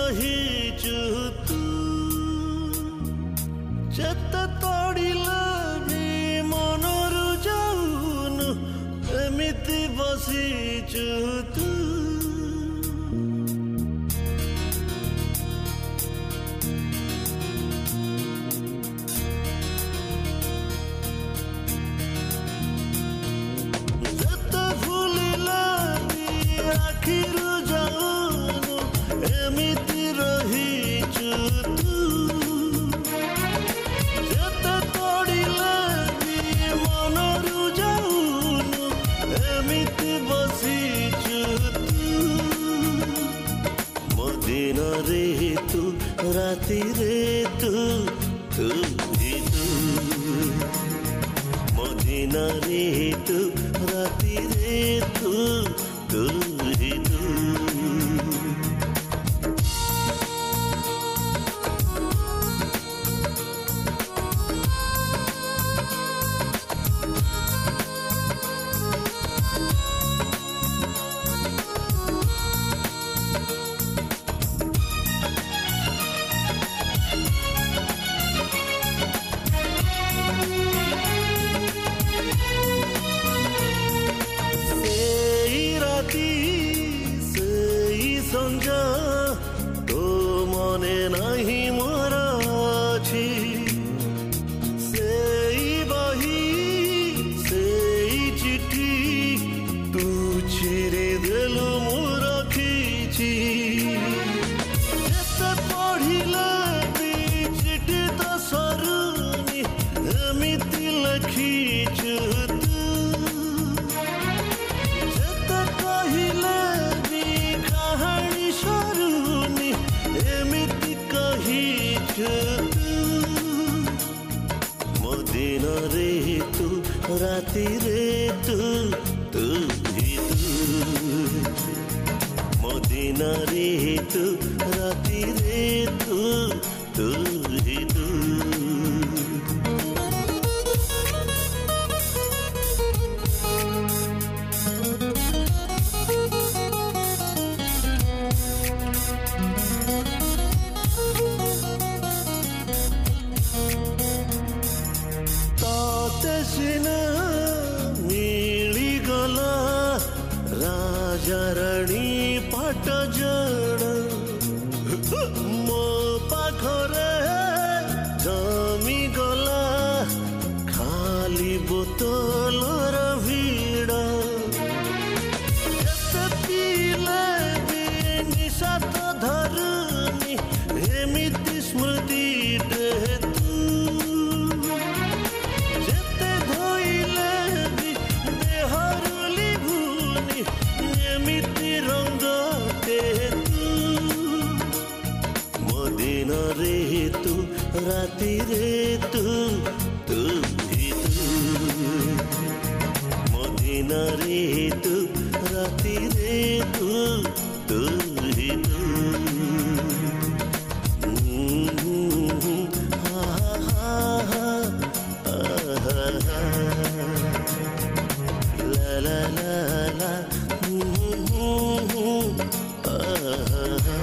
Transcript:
ରହିଛୁ ତୁ ଯେତେ ତୋଡ଼ିଲେ ବି ମନରୁ ଯାଉନୁ ଏମିତି ବସିଛୁ ତୁ ଯେତେ ଭୁଲିଲେ ବି ଆଖିରୁ ଯାଉନୁ ଏମିତି ରହିଛୁ ତୁ ଯେତେ ତୋଡ଼ିଲେ ବି ମନରୁ ଯାଉନୁ ଏମିତି ବସିଛୁ ତୁ ମୋ ଦିନରେ ତୁ ରାତିରେ ତୁ ତୁ ହିଁ ତୁ ମୋ ଦିନରେ ତୁ ରାତିରେ ତୁ ତୁ ହିଁ ତୁ ସେଇ ସଞ୍ଜ ତୋ ମନେ ନାହିଁ ମୋର ଅଛି ସେଇ ବହି ସେଇ ଚିଠି ତୁ ଚିରି ଦେଲୁ ମୁଁ ରଖିଛି ଯେତେ ପଢ଼ିଲେ ବି ଚିଠି ତ ସରୁନି ଏମିତି ଲେଖିଛୁ ତୁ ଯେତେ କହିଲେ ବି କାହାଣୀ ସରୁନି ଏମିତି କହିଛୁ ତୁ ମୋ ଦିନରେ ତୁ ରାତିରେ ତୁ ତୁ ହିଁ ତୁ ମୋ ଦିନରେ ତୁ ରାତିରେ ତୁ ତୁ ହିଁ ତୁ ସିନା ମିଳିଗଲା ରାଜାରାଣୀ ପାଟ ଜଣ ମୋ ପାଖରେ ଜମିଗଲା ଖାଲି ବୋତଲର ଭିଡ଼ ଯେତେ ପିଇଲେ ବି ନିଶା ତ ଧରୁନି ଏମିତି ସ୍ମୃତିଟେ ତୁ ଯେତେ ଧୋଇଲେ ବି ଦେହରୁ ଲିଭୁନି ଏମିତି ରଙ୍ଗଟେ ତୁ ମୋ ଦିନରେ ତୁ ରାତିରେ ତୁ ତୁ ହିଁ ତୁ ମୋ ଦିନରେ ତୁ ରାତିରେ ତୁ ତୁ ହିଁ ତୁ la la la la